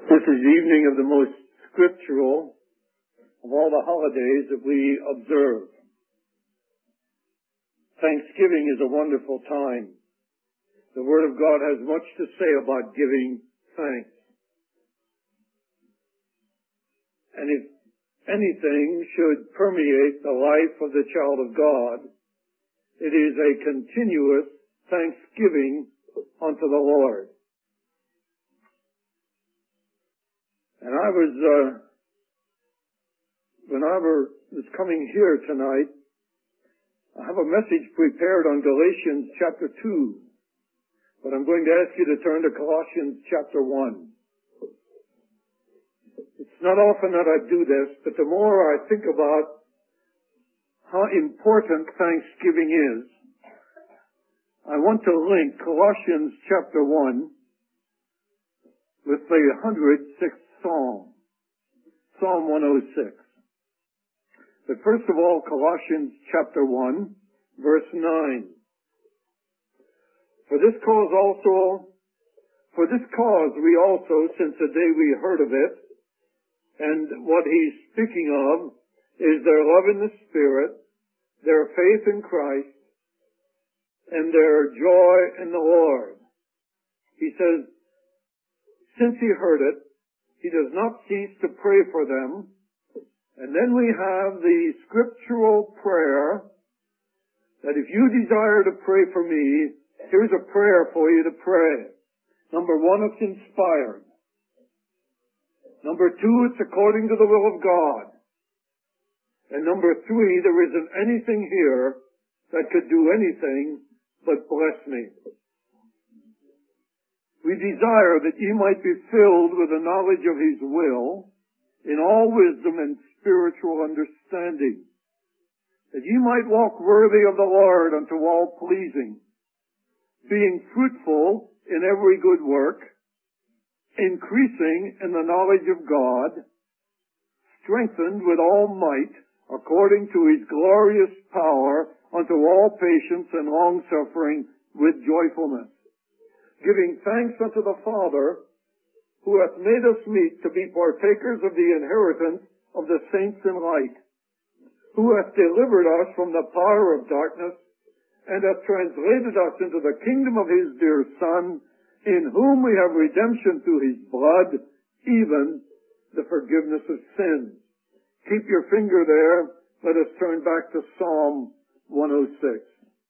This is the evening of the most scriptural of all the holidays that we observe. Thanksgiving is a wonderful time. The Word of God has much to say about giving thanks. And if anything should permeate the life of the child of God, it is a continuous thanksgiving unto the Lord. And when I was coming here tonight, I have a message prepared on Galatians chapter 2, but I'm going to ask you to turn to Colossians chapter 1. It's not often that I do this, but the more I think about how important Thanksgiving is, I want to link Colossians chapter 1 with the 106th Psalm, Psalm 106. But first of all, Colossians chapter 1, verse 9. For this cause we also, since the day we heard of it, and what he's speaking of is their love in the Spirit, their faith in Christ, and their joy in the Lord. He says, since he heard it, he does not cease to pray for them. And then we have the scriptural prayer that if you desire to pray for me, here's a prayer for you to pray. Number one, it's inspired. Number two, it's according to the will of God. And number three, there isn't anything here that could do anything but bless me. We desire that ye might be filled with the knowledge of his will in all wisdom and spiritual understanding, that ye might walk worthy of the Lord unto all pleasing, being fruitful in every good work, increasing in the knowledge of God, strengthened with all might according to his glorious power unto all patience and long-suffering with joyfulness, giving thanks unto the Father, who hath made us meet to be partakers of the inheritance of the saints in light, who hath delivered us from the power of darkness, and hath translated us into the kingdom of his dear Son, in whom we have redemption through his blood, even the forgiveness of sins. Keep your finger there. Let us turn back to Psalm 106.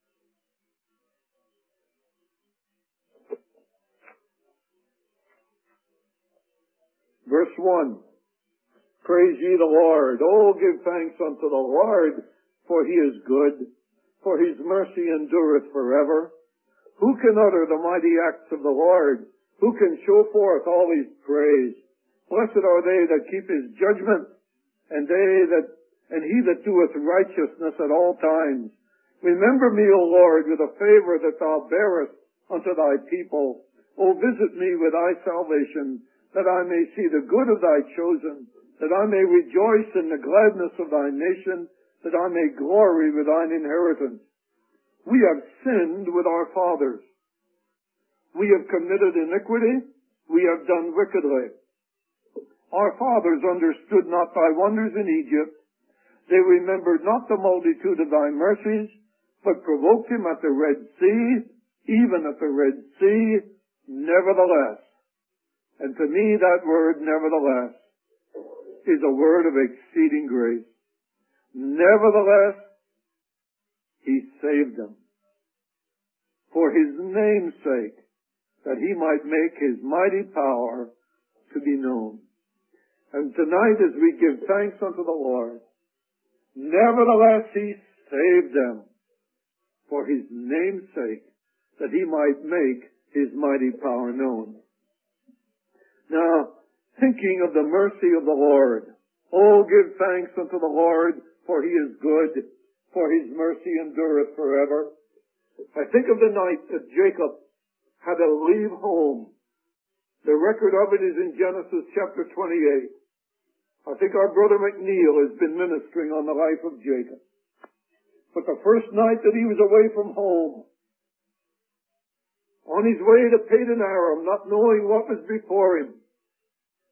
Verse 1, praise ye the Lord. Oh, give thanks unto the Lord, for he is good, for his mercy endureth forever. Who can utter the mighty acts of the Lord? Who can show forth all his praise? Blessed are they that keep his judgment, and he that doeth righteousness at all times. Remember me, O Lord, with the favor that thou bearest unto thy people. O visit me with thy salvation, that I may see the good of thy chosen, that I may rejoice in the gladness of thy nation, that I may glory with thine inheritance. We have sinned with our fathers. We have committed iniquity. We have done wickedly. Our fathers understood not thy wonders in Egypt. They remembered not the multitude of thy mercies, but provoked him at the Red Sea, even at the Red Sea, nevertheless. And to me that word, nevertheless, is a word of exceeding grace. Nevertheless, he saved them for his name's sake, that he might make his mighty power to be known. And tonight as we give thanks unto the Lord, nevertheless he saved them for his name's sake, that he might make his mighty power known. Now, thinking of the mercy of the Lord, oh, give thanks unto the Lord, for he is good, for his mercy endureth forever. I think of the night that Jacob had to leave home. The record of it is in Genesis chapter 28. I think our brother McNeil has been ministering on the life of Jacob. But the first night that he was away from home, on his way to Padan Aram, not knowing what was before him,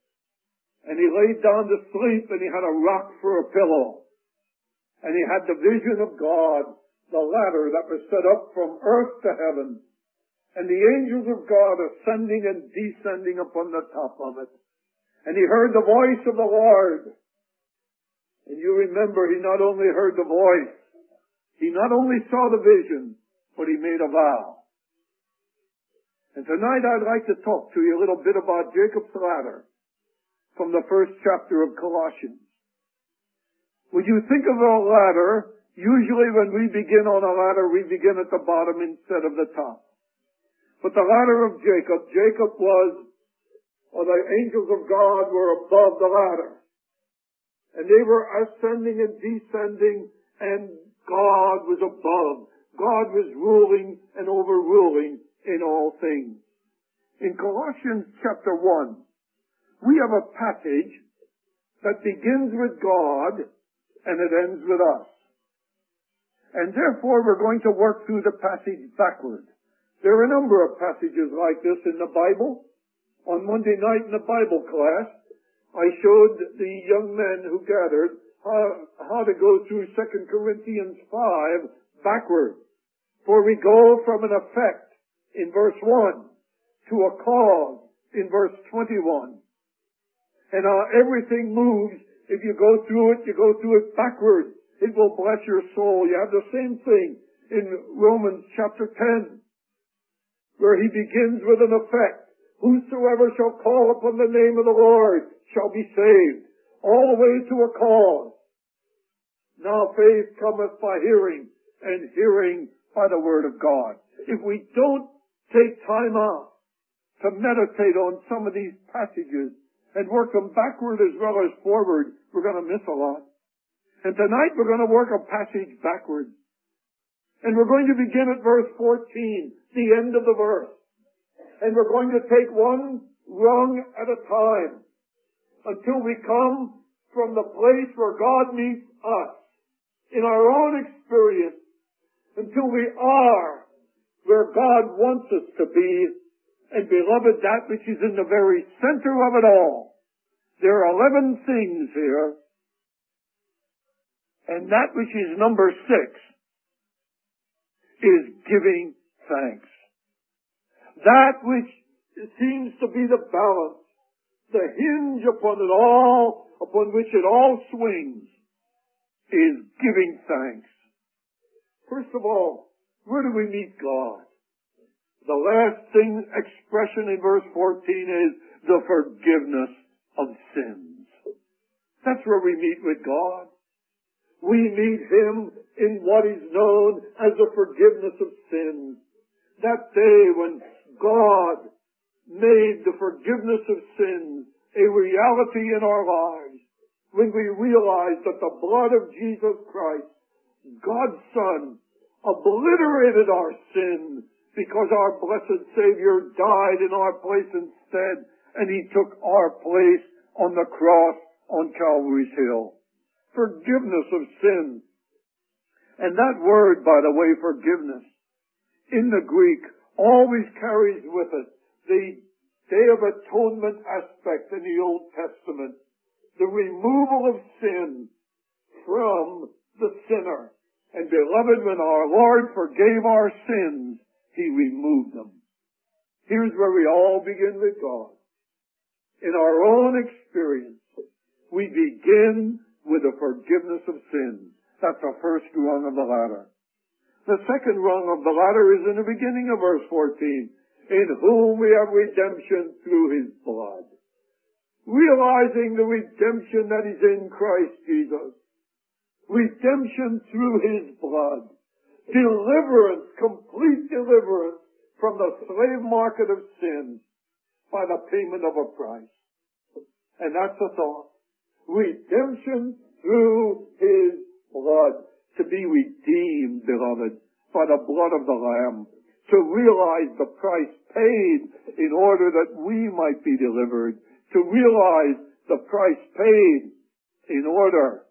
And he laid down to sleep, and he had a rock for a pillow. And he had the vision of God, the ladder that was set up from earth to heaven, and the angels of God ascending and descending upon the top of it. And he heard the voice of the Lord. And you remember, he not only heard the voice, he not only saw the vision, but he made a vow. And tonight I'd like to talk to you a little bit about Jacob's ladder from the first chapter of Colossians. When you think of a ladder, usually when we begin on a ladder, we begin at the bottom instead of the top. But the ladder of Jacob was, or the angels of God were above the ladder. And they were ascending and descending, and God was above. God was ruling and overruling in all things. In Colossians chapter 1, we have a passage that begins with God and it ends with us. And therefore we're going to work through the passage backward. There are a number of passages like this in the Bible. On Monday night in the Bible class, I showed the young men who gathered how to go through 2 Corinthians 5 backward. For we go from an effect in verse 1 to a cause in verse 21. And everything moves. If you go through it backward. It will bless your soul. You have the same thing in Romans chapter 10, where he begins with an effect. Whosoever shall call upon the name of the Lord shall be saved. All the way to a cause. Now faith cometh by hearing, and hearing by the word of God. If we don't take time out to meditate on some of these passages and work them backward as well as forward, we're going to miss a lot. And tonight we're going to work a passage backwards. And we're going to begin at verse 14, the end of the verse. And we're going to take one rung at a time until we come from the place where God meets us in our own experience, until we are where God wants us to be. And beloved, that which is in the very center of it all. There are 11 things here. And that which is number 6 is giving thanks. That which seems to be the balance, the hinge upon it all, upon which it all swings, is giving thanks. First of all, where do we meet God? The last expression in verse 14 is the forgiveness of sins. That's where we meet with God. We meet Him in what is known as the forgiveness of sins. That day when God made the forgiveness of sins a reality in our lives, when we realized that the blood of Jesus Christ, God's Son, obliterated our sin because our blessed Savior died in our place instead, and He took our place on the cross on Calvary's Hill. Forgiveness of sin. And that word, by the way, forgiveness, in the Greek, always carries with it the Day of Atonement aspect in the Old Testament. The removal of sin from the sinner. And beloved, when our Lord forgave our sins, He removed them. Here's where we all begin with God. In our own experience, we begin with the forgiveness of sins. That's the first rung of the ladder. The second rung of the ladder is in the beginning of verse 14. In whom we have redemption through His blood. Realizing the redemption that is in Christ Jesus. Redemption through His blood. Deliverance, complete deliverance from the slave market of sin by the payment of a price. And that's the thought. Redemption through His blood. To be redeemed, beloved, by the blood of the Lamb. To realize the price paid in order that we might be delivered. To realize the price paid in order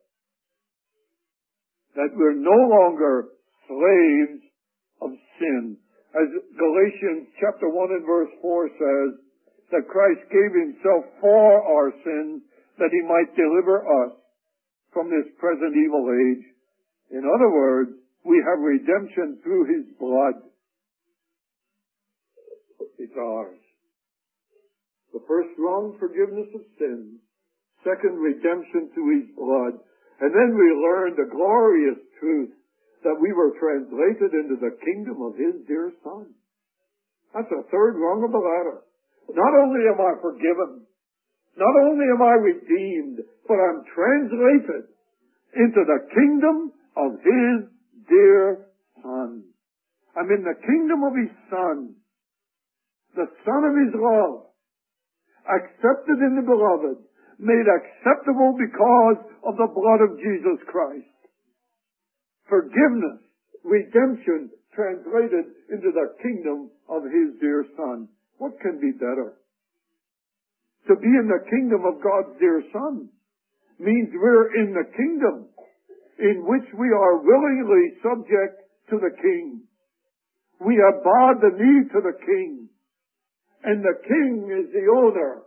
that we're no longer slaves of sin. As Galatians chapter 1 and verse 4 says, that Christ gave Himself for our sins, that he might deliver us from this present evil age. In other words, we have redemption through his blood. It's ours. The first rung, forgiveness of sins. Second, redemption through his blood. And then we learned the glorious truth that we were translated into the kingdom of his dear Son. That's the third rung of the ladder. Not only am I forgiven, not only am I redeemed, but I'm translated into the kingdom of his dear Son. I'm in the kingdom of his Son, the Son of his love, accepted in the beloved, made acceptable because of the blood of Jesus Christ. Forgiveness, redemption, translated into the kingdom of his dear Son. What can be better? To be in the kingdom of God's dear Son means we're in the kingdom in which we are willingly subject to the King. We have bowed the knee to the King, and the King is the owner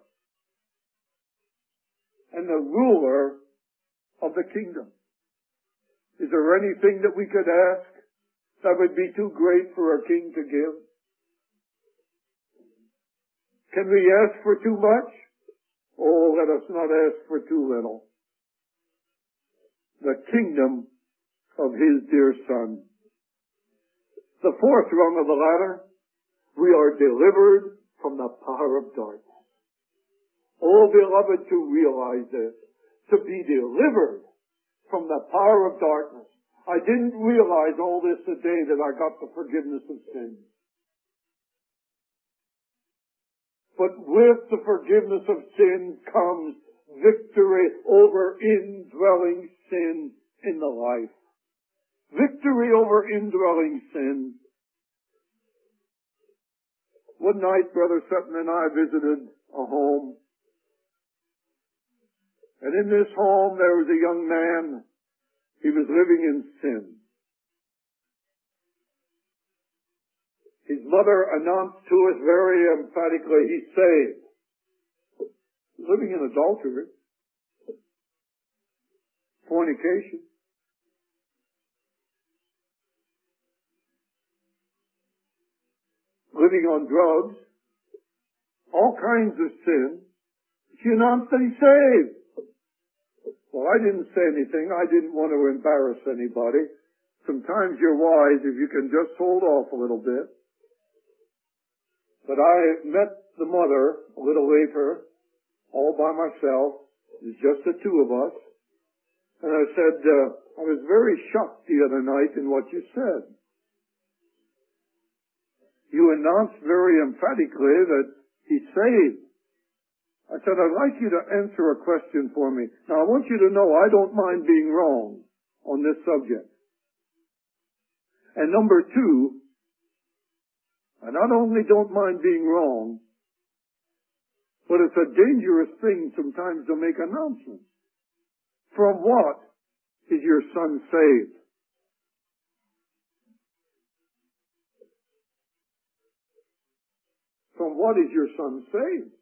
and the ruler of the kingdom. Is there anything that we could ask that would be too great for a king to give? Can we ask for too much? Oh, let us not ask for too little. The kingdom of his dear Son. The fourth rung of the ladder, we are delivered from the power of darkness. Oh, beloved, to realize this, to be delivered from the power of darkness. I didn't realize all this the day that I got the forgiveness of sins. But with the forgiveness of sin comes victory over indwelling sin in the life. Victory over indwelling sin. One night, Brother Sutton and I visited a home. And in this home there was a young man. He was living in sin. His mother announced to us very emphatically, he's saved. He's living in adultery, fornication, living on drugs, all kinds of sin. She announced that he's saved. Well, I didn't say anything. I didn't want to embarrass anybody. Sometimes you're wise if you can just hold off a little bit. But I met the mother a little later, all by myself. It was just the two of us. And I said, I was very shocked the other night in what you said. You announced very emphatically that he's saved. I said, I'd like you to answer a question for me. Now, I want you to know I don't mind being wrong on this subject. And number two, I not only don't mind being wrong, but it's a dangerous thing sometimes to make announcements. From what is your son saved? From what is your son saved?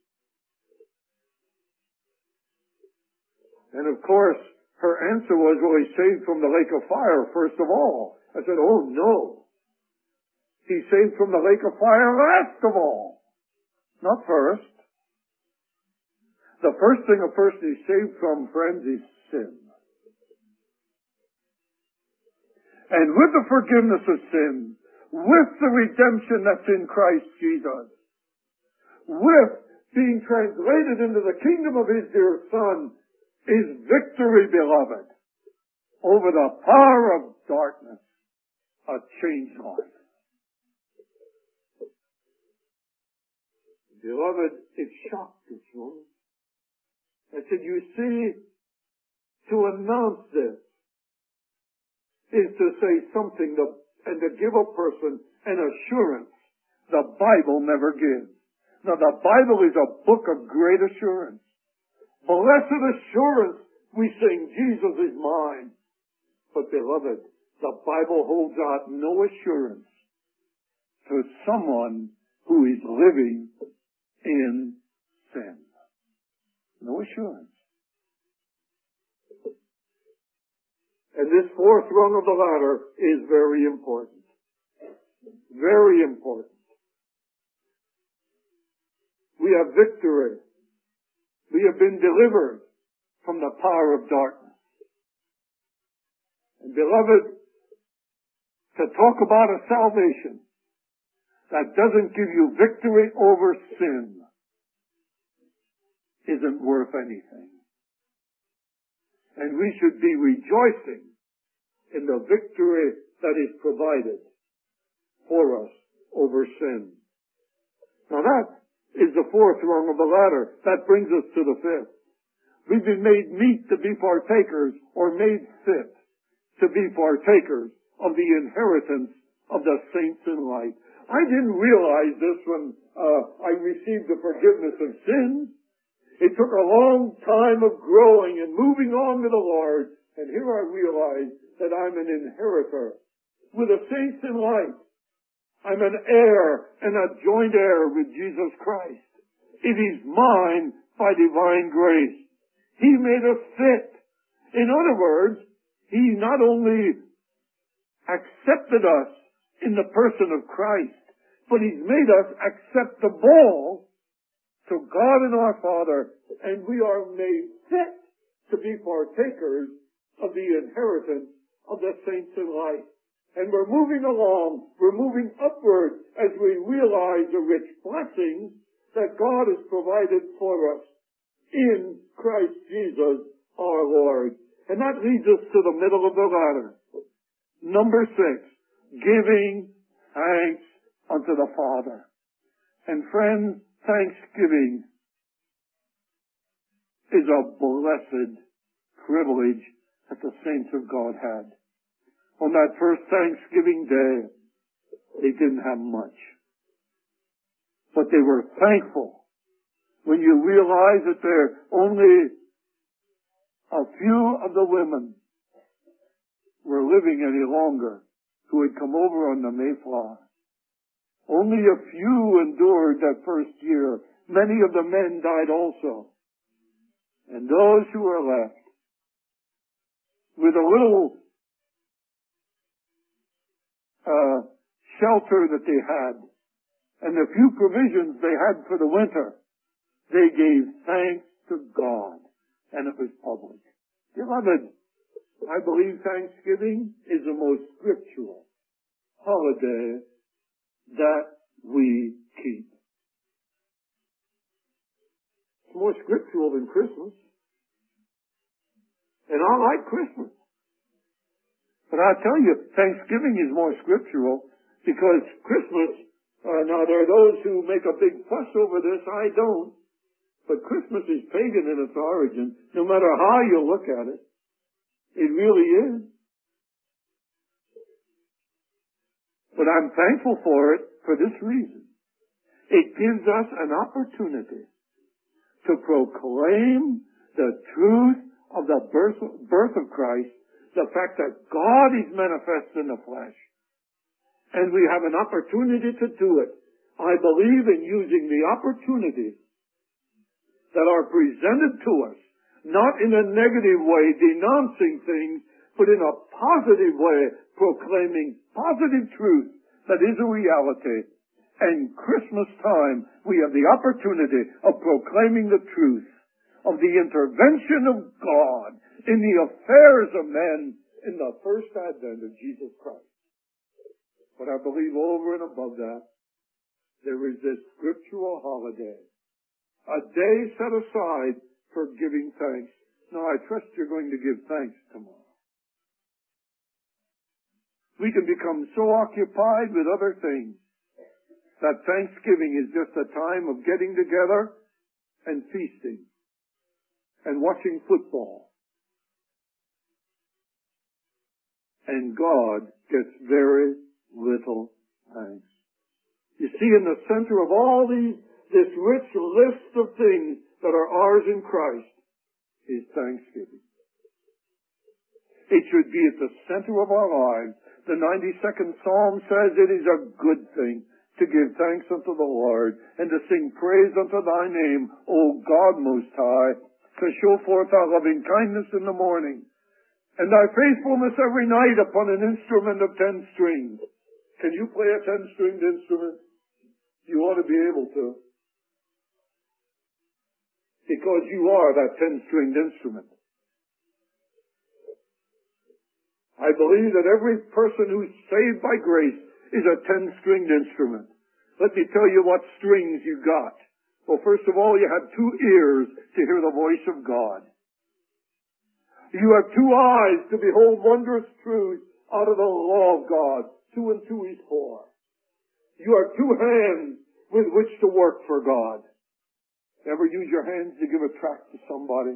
And of course, her answer was, well, he's saved from the lake of fire, first of all. I said, oh no. He's saved from the lake of fire last of all. Not first. The first thing a person is saved from, friends, is sin. And with the forgiveness of sin, with the redemption that's in Christ Jesus, with being translated into the kingdom of his dear Son, is victory, beloved, over the power of darkness, a changed life. Beloved, it shocked this woman. I said, you see, to announce this is to say something and to give a person an assurance the Bible never gives. Now, the Bible is a book of great assurance. Blessed assurance, we sing, Jesus is mine. But, beloved, the Bible holds out no assurance to someone who is living in sin. No assurance. And this fourth rung of the ladder is very important. Very important. We have victory. We have been delivered from the power of darkness. And beloved, to talk about a salvation that doesn't give you victory over sin isn't worth anything. And we should be rejoicing in the victory that is provided for us over sin. Now that is the fourth rung of the ladder. That brings us to the fifth. We've been made meet to be partakers, or made fit to be partakers of the inheritance of the saints in light. I didn't realize this when I received the forgiveness of sins. It took a long time of growing and moving on with the Lord, and here I realize that I'm an inheritor with the saints in light. I'm an heir and a joint heir with Jesus Christ. It is mine by divine grace. He made us fit. In other words, He not only accepted us in the person of Christ, but He's made us acceptable to God and our Father, and we are made fit to be partakers of the inheritance of the saints in light. And we're moving along, we're moving upward as we realize the rich blessings that God has provided for us in Christ Jesus our Lord. And that leads us to the middle of the ladder. Number 6, giving thanks unto the Father. And friends, thanksgiving is a blessed privilege that the saints of God had. On that first Thanksgiving day, they didn't have much. But they were thankful. When you realize that there only a few of the women were living any longer who had come over on the Mayflower. Only a few endured that first year. Many of the men died also. And those who were left with a little shelter that they had and the few provisions they had for the winter, they gave thanks to God, and it was public. Beloved, I believe Thanksgiving is the most scriptural holiday that we keep. It's more scriptural than Christmas. And I like Christmas. But I tell you, Thanksgiving is more scriptural because Christmas, now there are those who make a big fuss over this, I don't. But Christmas is pagan in its origin, no matter how you look at it. It really is. But I'm thankful for it for this reason. It gives us an opportunity to proclaim the truth of the birth of Christ, the fact that God is manifest in the flesh. And we have an opportunity to do it. I believe in using the opportunities that are presented to us, not in a negative way, denouncing things, but in a positive way, proclaiming positive truth that is a reality. And Christmas time, we have the opportunity of proclaiming the truth of the intervention of God in the affairs of men in the first advent of Jesus Christ. But I believe over and above that, there is this scriptural holiday, a day set aside for giving thanks. Now, I trust you're going to give thanks tomorrow. We can become so occupied with other things that Thanksgiving is just a time of getting together and feasting and watching football. And God gets very little thanks. You see, in the center of all this rich list of things that are ours in Christ is thanksgiving. It should be at the center of our lives. The 92nd Psalm says it is a good thing to give thanks unto the Lord and to sing praise unto thy name, O God Most High, to show forth thy loving kindness in the morning and thy faithfulness every night upon an instrument of 10 strings. Can you play a 10-stringed instrument? You ought to be able to. Because you are that 10-stringed instrument. I believe that every person who's saved by grace is a 10-stringed instrument. Let me tell you what strings you got. Well, first of all, you have 2 ears to hear the voice of God. You have 2 eyes to behold wondrous truths out of the law of God. 2 and 2 is 4. You have 2 hands with which to work for God. Ever use your hands to give a tract to somebody?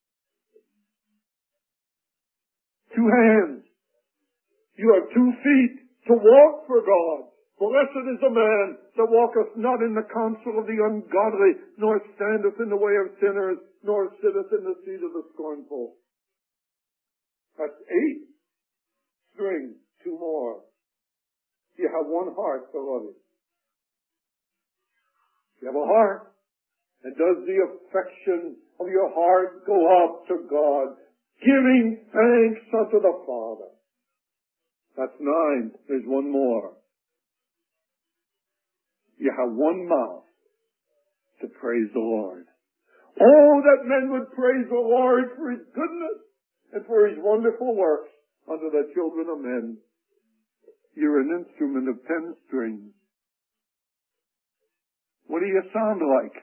2 hands. You have 2 feet to walk for God. Blessed is the man that walketh not in the counsel of the ungodly, nor standeth in the way of sinners, nor sitteth in the seat of the scornful. That's 8 strings, 2 more. You have 1 heart, beloved. You have a heart. And does the affection of your heart go up to God, giving thanks unto the Father? That's 9. There's 1 more. You have 1 mouth to praise the Lord. Oh, that men would praise the Lord for His goodness and for His wonderful works unto the children of men. You're an instrument of 10 strings. What do you sound like?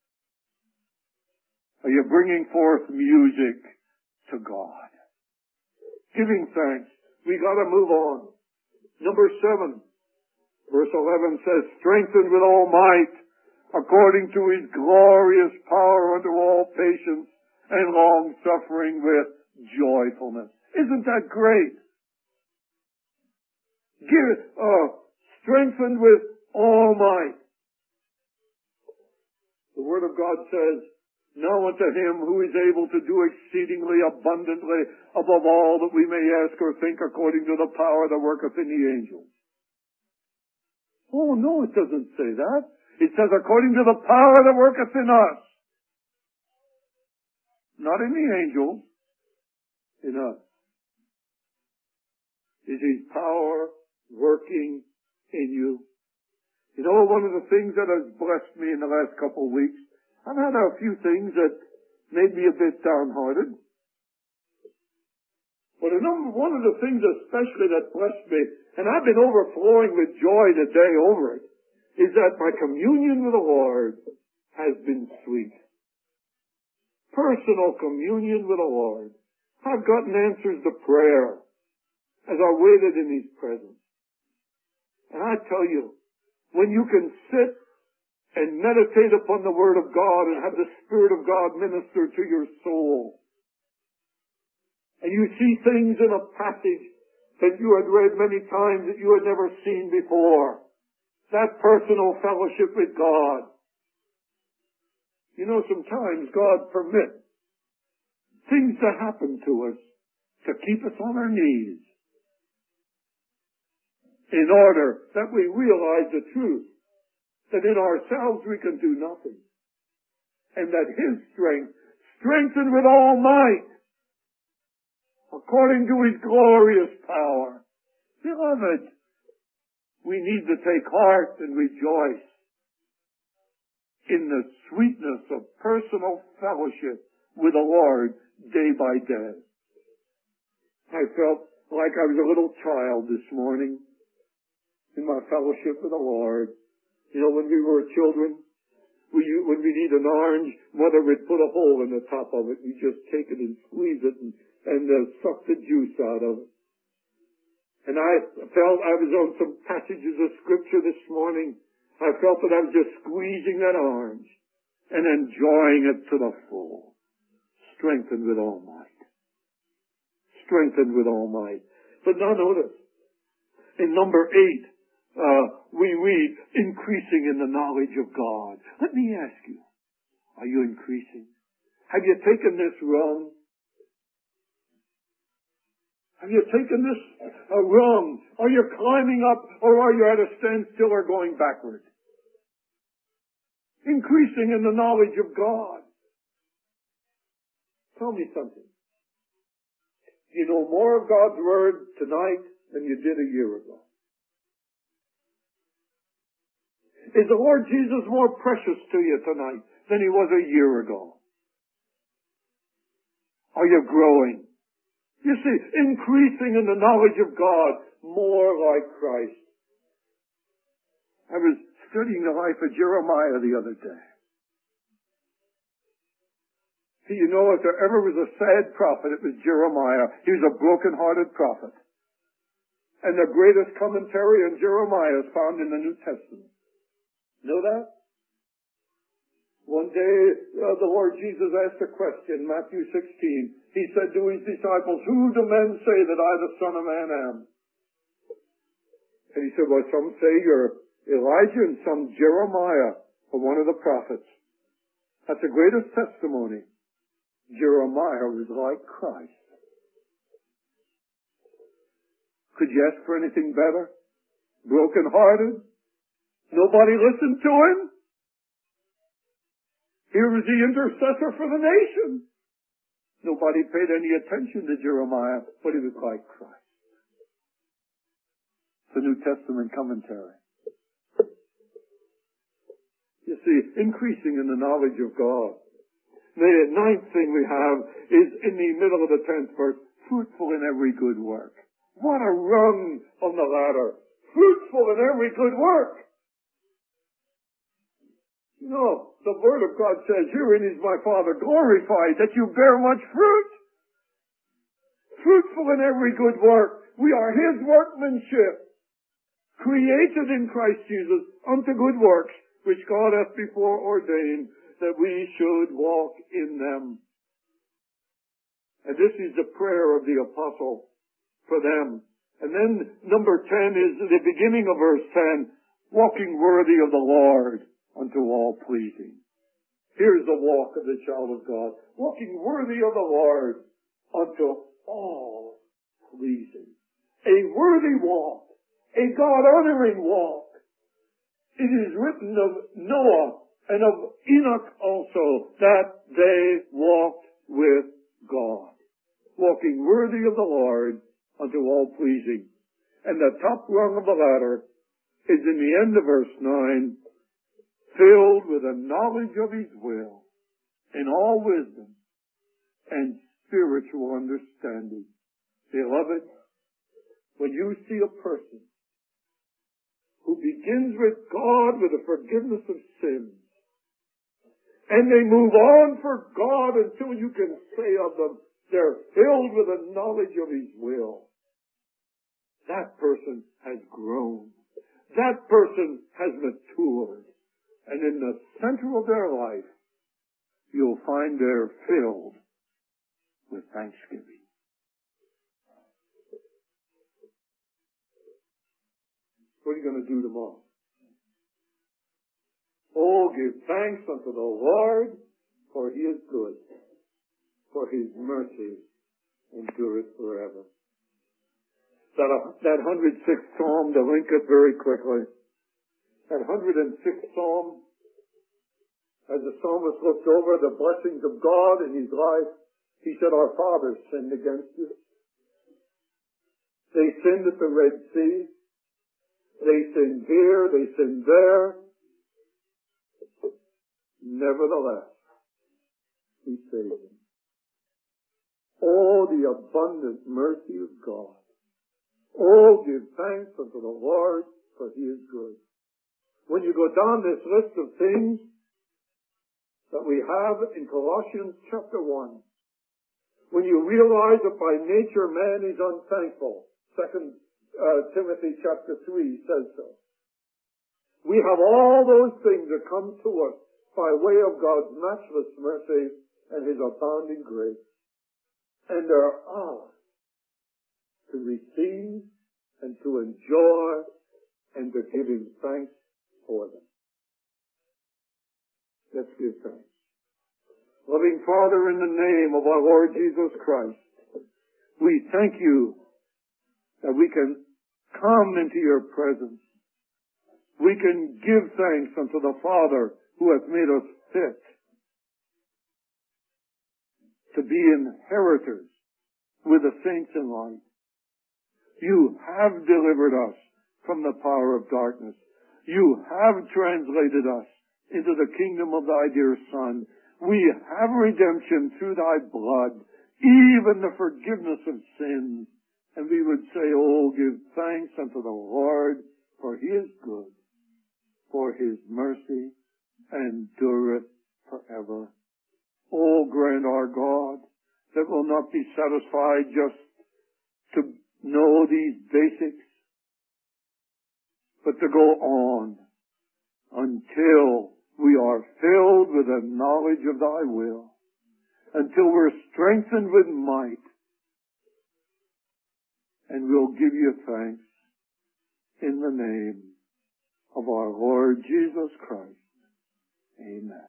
Are you bringing forth music to God? Giving thanks. We gotta move on. Number 7. Verse 11 says, strengthened with all might, according to His glorious power unto all patience and long suffering with joyfulness. Isn't that great? Strengthened with all might. The Word of God says, now unto Him who is able to do exceedingly abundantly above all that we may ask or think, according to the power that worketh in the angels. Oh, no, it doesn't say that. It says according to the power that worketh in us. Not in the angels. In us. Is His power working in you? You know, one of the things that has blessed me in the last couple of weeks, I've had a few things that made me a bit downhearted. But one of the things especially that blessed me, and I've been overflowing with joy today over it, is that my communion with the Lord has been sweet. Personal communion with the Lord. I've gotten answers to prayer as I waited in His presence. And I tell you, when you can sit and meditate upon the Word of God and have the Spirit of God minister to your soul, and you see things in a passage that you had read many times that you had never seen before, that personal fellowship with God. You know, sometimes God permits things to happen to us to keep us on our knees in order that we realize the truth that in ourselves we can do nothing, and that His strength, strengthened with all might, according to His glorious power. Beloved, we need to take heart and rejoice in the sweetness of personal fellowship with the Lord day by day. I felt like I was a little child this morning in my fellowship with the Lord. You know, when we were children, when we need an orange, Mother would put a hole in the top of it. We just take it and squeeze it and suck the juice out of it. And I felt I was on some passages of Scripture this morning. I felt that I was just squeezing that orange and enjoying it to the full. Strengthened with all might. Strengthened with all might. But now notice, in number 8, we read, increasing in the knowledge of God. Let me ask you, are you increasing? Have you taken this wrong? Have you taken this wrong? Are you climbing up, or are you at a standstill or going backward? Increasing in the knowledge of God. Tell me something. You know more of God's Word tonight than you did a year ago. Is the Lord Jesus more precious to you tonight than He was a year ago? Are you growing? You see, increasing in the knowledge of God, more like Christ. I was studying the life of Jeremiah the other day. See, you know, if there ever was a sad prophet, it was Jeremiah. He was a broken-hearted prophet. And the greatest commentary on Jeremiah is found in the New Testament. Know that? One day, the Lord Jesus asked a question, Matthew 16. He said to his disciples, "Who do men say that I, the Son of Man, am?" And he said, "Well, some say you're Elijah and some Jeremiah, or one of the prophets." That's the greatest testimony. Jeremiah was like Christ. Could you ask for anything better? Broken-hearted? Nobody listened to him? Here was the intercessor for the nation. Nobody paid any attention to Jeremiah, but he was like Christ. The New Testament commentary. You see, increasing in the knowledge of God. The ninth thing we have is in the middle of the 10th verse, fruitful in every good work. What a rung on the ladder. Fruitful in every good work. You know, the Word of God says, "Herein is my Father glorified, that you bear much fruit." Fruitful in every good work. We are His workmanship, created in Christ Jesus unto good works, which God hath before ordained that we should walk in them. And this is the prayer of the apostle for them. And then number 10 is the beginning of verse 10, walking worthy of the Lord unto all pleasing. Here's the walk of the child of God. Walking worthy of the Lord unto all pleasing. A worthy walk. A God-honoring walk. It is written of Noah and of Enoch also that they walked with God. Walking worthy of the Lord unto all pleasing. And the top rung of the ladder is in the end of verse 9, filled with a knowledge of His will in all wisdom and spiritual understanding. Beloved, when you see a person who begins with God with the forgiveness of sins, and they move on for God until you can say of them, they're filled with a knowledge of His will, that person has grown. That person has matured. And in the center of their life, you'll find they're filled with thanksgiving. What are you going to do tomorrow? Oh, give thanks unto the Lord, for He is good, for His mercy endureth forever. That 106th Psalm, to link it very quickly. That 106th Psalm, as the psalmist looked over the blessings of God in his life, he said, "Our fathers sinned against you. They sinned at the Red Sea. They sinned here, they sinned there. Nevertheless, He saved them." Oh, the abundant mercy of God. Oh, give thanks unto the Lord, for He is good. When you go down this list of things that we have in Colossians chapter 1, when you realize that by nature man is unthankful, 2 Timothy chapter 3 says so. We have all those things that come to us by way of God's matchless mercy and His abounding grace. And they're ours to receive and to enjoy and to give Him thanks for them. Let's give thanks. Loving Father, in the name of our Lord Jesus Christ, we thank You that we can come into Your presence. We can give thanks unto the Father who hath made us fit to be inheritors with the saints in light. You have delivered us from the power of darkness. You have translated us into the kingdom of thy dear Son. We have redemption through thy blood, even the forgiveness of sins. And we would say, oh, give thanks unto the Lord, for he is good, for his mercy endureth forever. Oh, grant our God that will not be satisfied just to know these basics, but to go on until we are filled with the knowledge of thy will, until we're strengthened with might, and we'll give you thanks in the name of our Lord Jesus Christ. Amen.